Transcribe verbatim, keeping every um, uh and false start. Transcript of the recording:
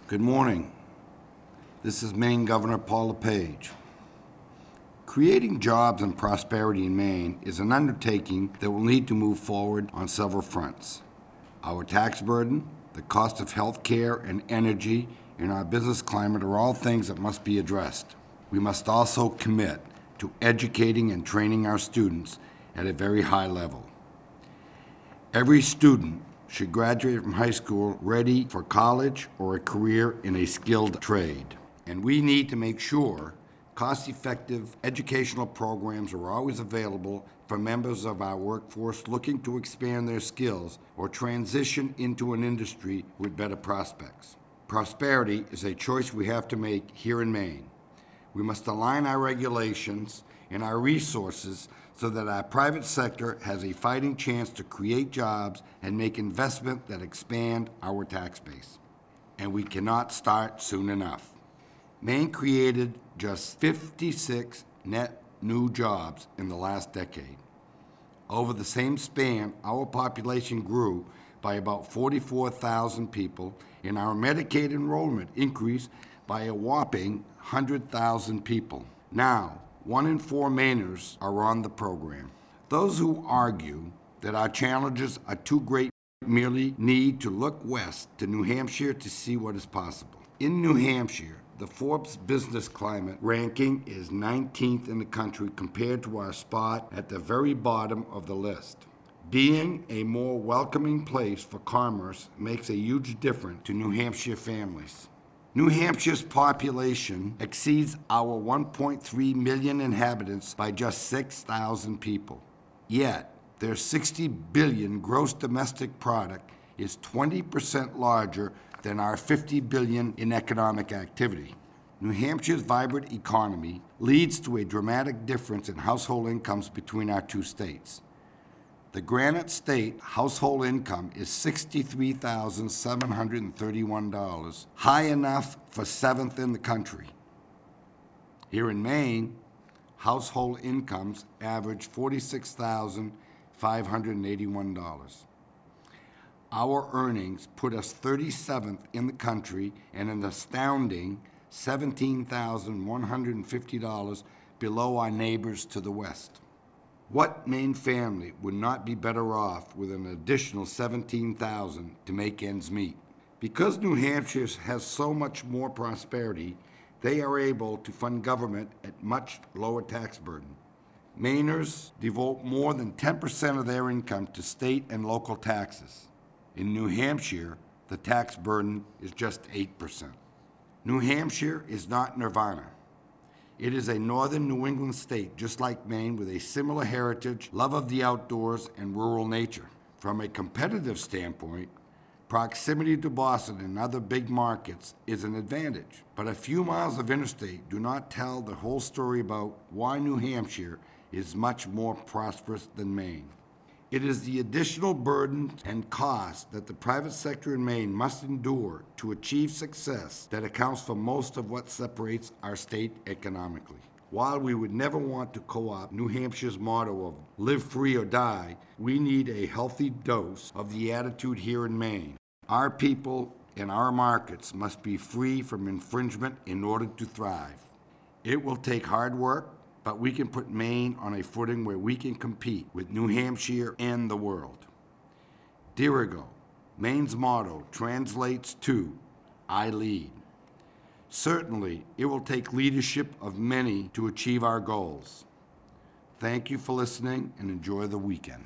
Good morning. This is Maine Governor Paul LePage. Creating jobs and prosperity in Maine is an undertaking that will need to move forward on several fronts. Our tax burden, the cost of health care and energy, and our business climate are all things that must be addressed. We must also commit to educating and training our students at a very high level. Every student should graduate from high school ready for college or a career in a skilled trade. And we need to make sure cost-effective educational programs are always available for members of our workforce looking to expand their skills or transition into an industry with better prospects. Prosperity is a choice we have to make here in Maine. We must align our regulations and our resources so that our private sector has a fighting chance to create jobs and make investment that expand our tax base. And we cannot start soon enough. Maine created just fifty-six net new jobs in the last decade. Over the same span, our population grew by about forty-four thousand people, and our Medicaid enrollment increased by a whopping one hundred thousand people. Now, one in four Mainers are on the program. Those who argue that our challenges are too great merely need to look west to New Hampshire to see what is possible. In New Hampshire, the Forbes Business Climate ranking is nineteenth in the country compared to our spot at the very bottom of the list. Being a more welcoming place for commerce makes a huge difference to New Hampshire families. New Hampshire's population exceeds our one point three million inhabitants by just six thousand people. Yet, their sixty billion gross domestic product is twenty percent larger than our fifty billion in economic activity. New Hampshire's vibrant economy leads to a dramatic difference in household incomes between our two states. The Granite State household income is sixty-three thousand seven hundred thirty-one dollars, high enough for seventh in the country. Here in Maine, household incomes average forty-six thousand five hundred eighty-one dollars. Our earnings put us thirty-seventh in the country and an astounding seventeen thousand one hundred fifty dollars below our neighbors to the west. What Maine family would not be better off with an additional seventeen thousand dollars to make ends meet? Because New Hampshire has so much more prosperity, they are able to fund government at much lower tax burden. Mainers devote more than ten percent of their income to state and local taxes. In New Hampshire, the tax burden is just eight percent. New Hampshire is not nirvana. It is a northern New England state, just like Maine, with a similar heritage, love of the outdoors, and rural nature. From a competitive standpoint, proximity to Boston and other big markets is an advantage. But a few miles of interstate do not tell the whole story about why New Hampshire is much more prosperous than Maine. It is the additional burden and cost that the private sector in Maine must endure to achieve success that accounts for most of what separates our state economically. While we would never want to co-opt New Hampshire's motto of live free or die, we need a healthy dose of the attitude here in Maine. Our people and our markets must be free from infringement in order to thrive. It will take hard work, but we can put Maine on a footing where we can compete with New Hampshire and the world. Dirigo, Maine's motto, translates to, I lead. Certainly, it will take leadership of many to achieve our goals. Thank you for listening and enjoy the weekend.